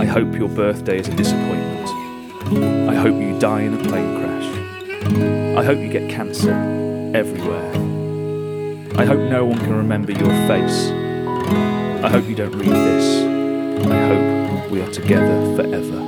hope your birthday is a disappointment. I hope you die in a plane crash. I hope you get cancer everywhere. I hope no one can remember your face. I hope you don't read this. I hope we are together forever.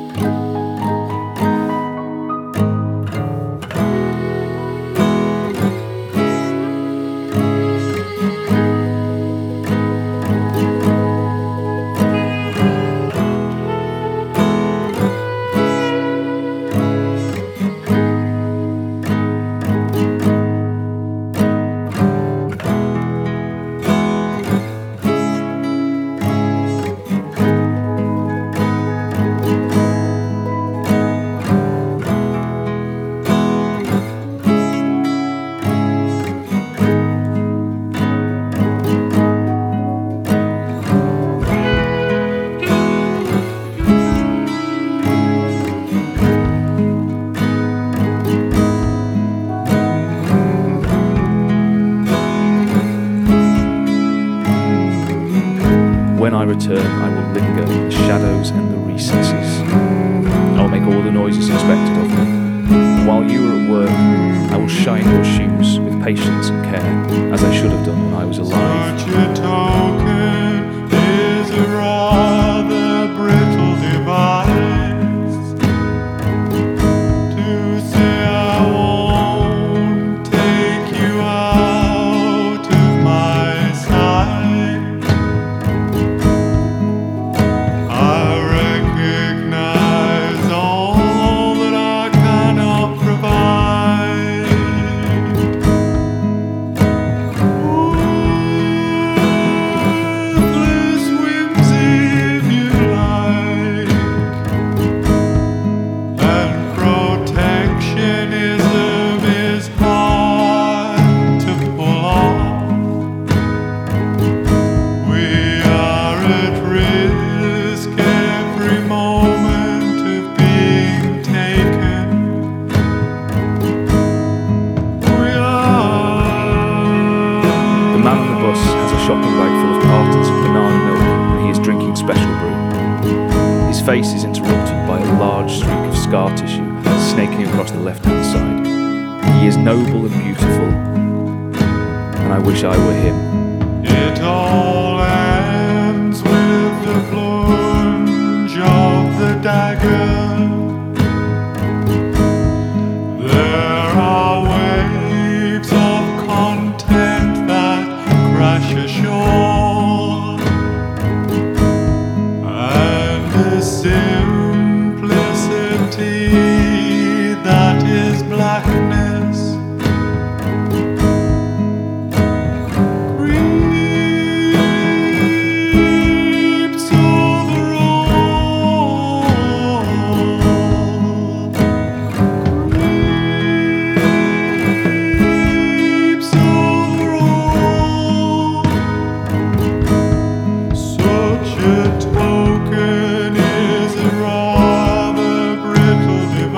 When I return, I will linger in the shadows and the recesses. I will make all the noises expected of me. And while you are at work, I will shine your shoes with patience and care, as I should have done when I was alive. Such a token is a rather brittle device to say I won't take you out of my sight. I recognize all that I cannot provide. Worthless whimsy, if you like, and protectionism is hard to pull off. We are at risk every moment of being taken. We are. The man on the bus has a shopping bag full of cartons of banana milk, and he is drinking special brew. His face is interrupted by a large streak of scar tissue snaking across the left-hand side. He is noble and beautiful, and I wish I were him. It all ends with the plunge of the dagger. There are waves of content that crash ashore, and a simplicity that is blackness creeps over all, creeps over all. Such a token is a rather brittle device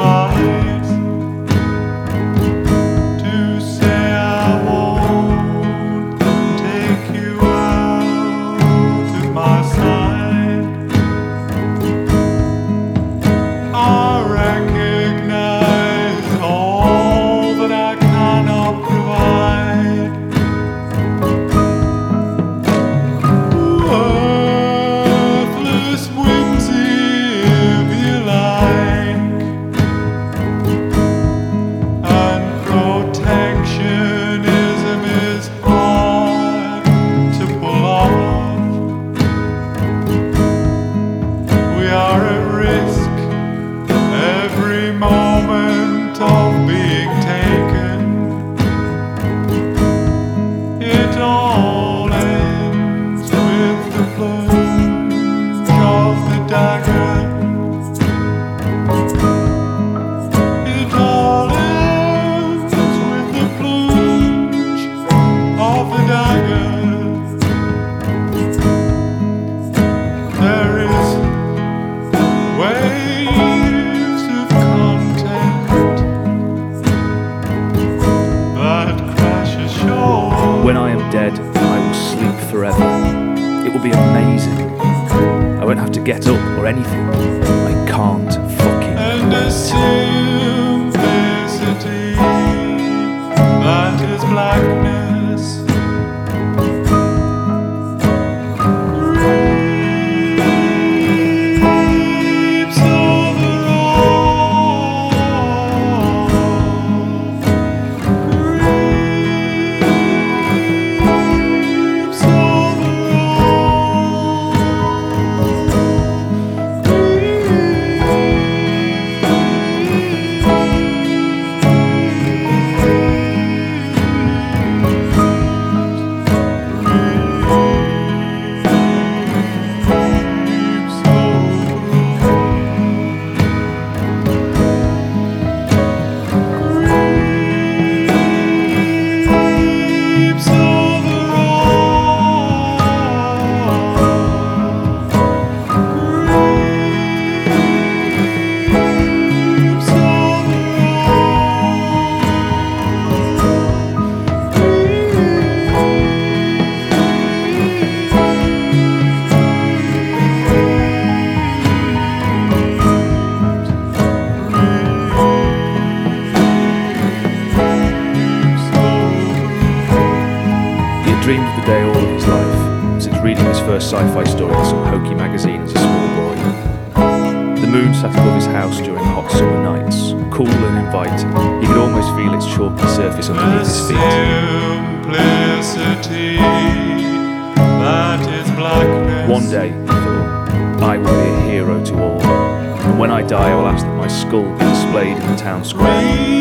or anything. I can't fucking And a wait. simplicity that is blackness. Creeps over all. Creeps over creeps over creeps He had dreamed of the day all of his life, since reading his first sci-fi story in some hokey magazine as a small boy. The moon sat above his house during hot summer nights, cool and inviting. He could almost feel its chalky surface underneath his feet. simplicity that is blackness. One day, he thought, I will be a hero to all, and when I die I will ask that my skull be displayed in the town square,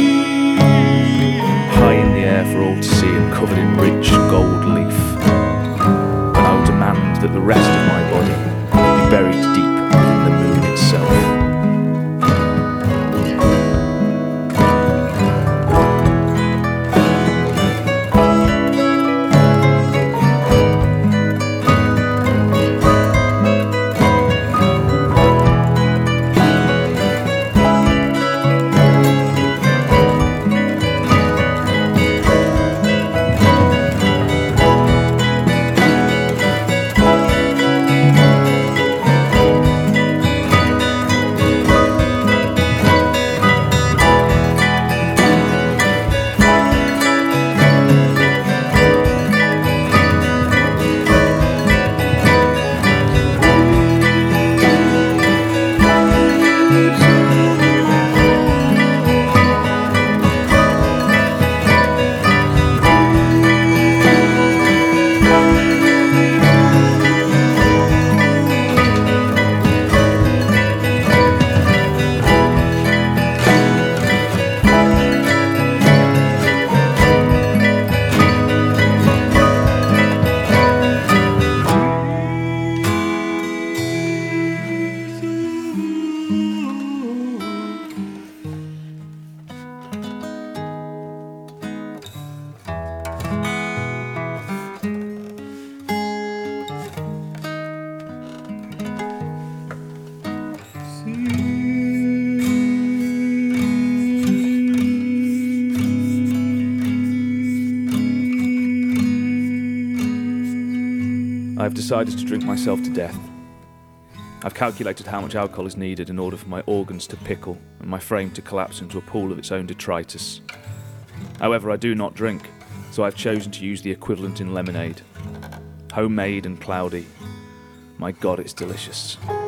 high in the air for all to see and covered in rich gold leaf. And I will demand that the rest of my body be buried deep within the moon itself. I've decided to drink myself to death. I've calculated how much alcohol is needed in order for my organs to pickle and my frame to collapse into a pool of its own detritus. However, I do not drink, so I've chosen to use the equivalent in lemonade. Homemade and cloudy. My God, it's delicious.